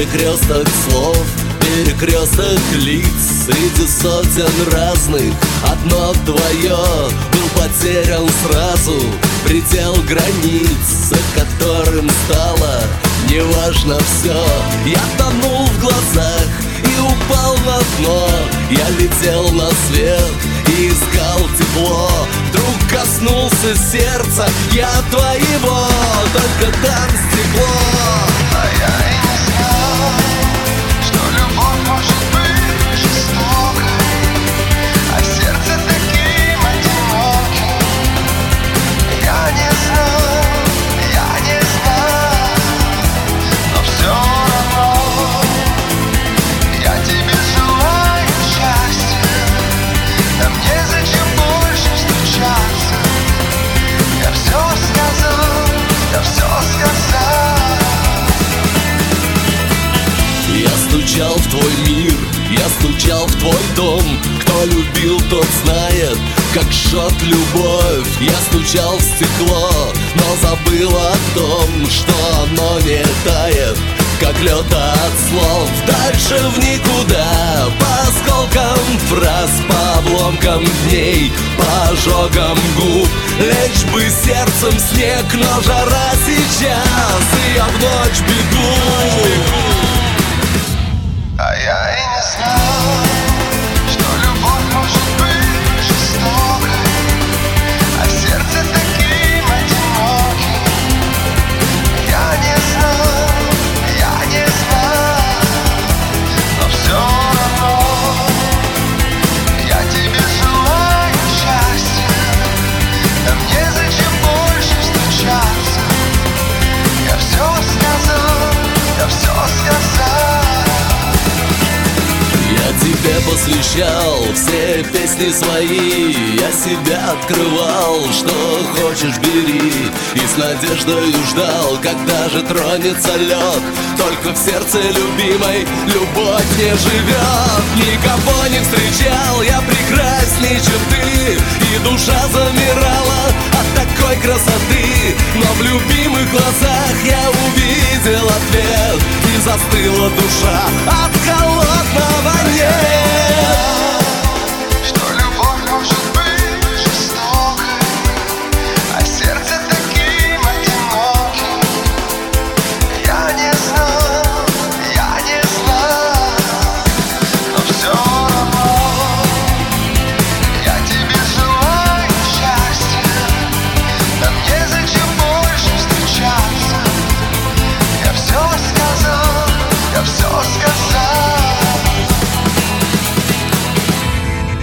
Перекресток слов, перекресток лиц, среди сотен разных одно твое. Был потерян сразу предел границ, за которым стало неважно все. Я тонул в глазах и упал на дно. Я летел на свет и искал тепло. Вдруг коснулся сердца я твоего, только там стекло. А я и не знал, что любовь может быть жестокой, а сердце таким одиноким. Я не знал, но все равно я тебе желаю счастья. Нам незачем больше встречаться. Я все сказал, я все сказал. Я стучал в твой мир, я стучал в твой дом. Кто любил, тот знает, как жжет любовь. Я стучал в стекло, но забыл о том, что оно не тает, как лед от слов. Дальше в никуда, по осколкам фраз, по обломкам дней, по ожогам губ. Лечь бы сердцем снег, но жара сейчас, и я в ночь бегу. А я и не знал, что любовь может быть жестокой, а сердце таким одиноким. Я не знал, но все равно я тебе желаю счастья. Нам незачем больше встречаться. Я все сказал, я все сказал. Я тебе посвящал все песни свои, я себя открывал, что хочешь бери. И с надеждой ждал, когда же тронется лед. Только в сердце любимой любовь не живет. Никого не встречал я прекрасней, чем ты, и душа замирала от такой красоты. Но в любимых глазах я увидел ответ, и застыла душа от холода.